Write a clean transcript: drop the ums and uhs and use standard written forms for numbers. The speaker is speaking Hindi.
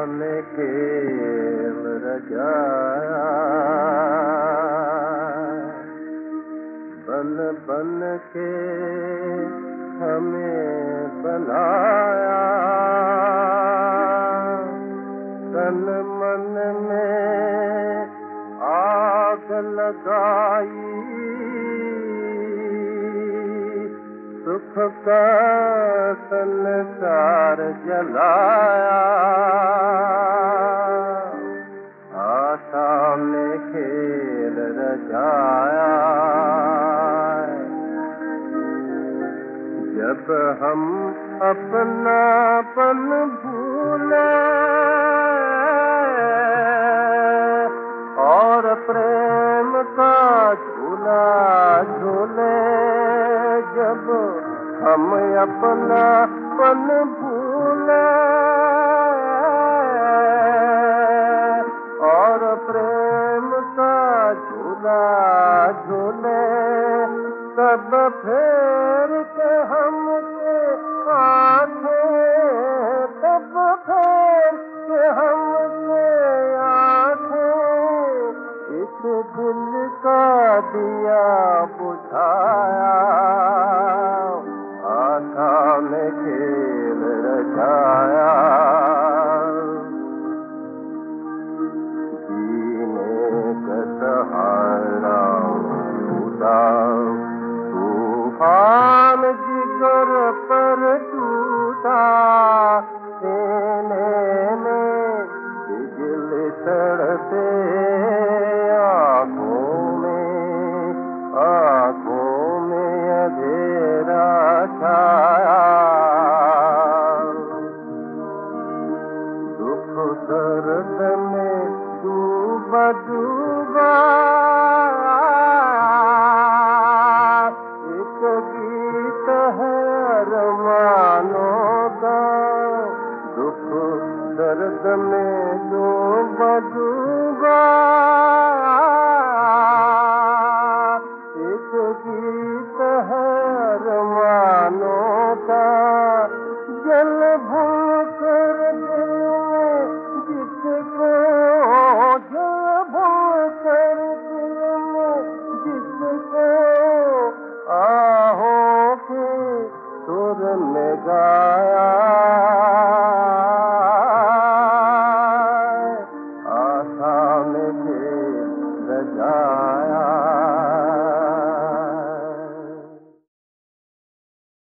ने खेल रचाया, बन बन के हमें बनाया, तन मन में आग लगाई, सुख का संसार जलाया, आशा ने खेल रचाया। जब हम अपनापन भूले और प्रेम का झूला झूले, जब हम अपनापन भूले और प्रेम का झूला झूले, तब फेर के हमसे आंखें, तब फेर के हमसे आंखें, इस दिल का दिया बुझाया, आशा ने खेल रचाया। जीने का सहारा टूटा, तूफान जिगर पर टूटा, सीने में बिजली तड़पे, आँखों में अंधेरा छाया, दुख दर्द में डूबा डूबा, एक गीत है अरमानों का, दुख दर्द में डूबा डूबा, एक गीत है अरमानों का, जल भूल कर दिल में जिसको, जल भूल कर दिल में जिसको, आहों के सुर में गा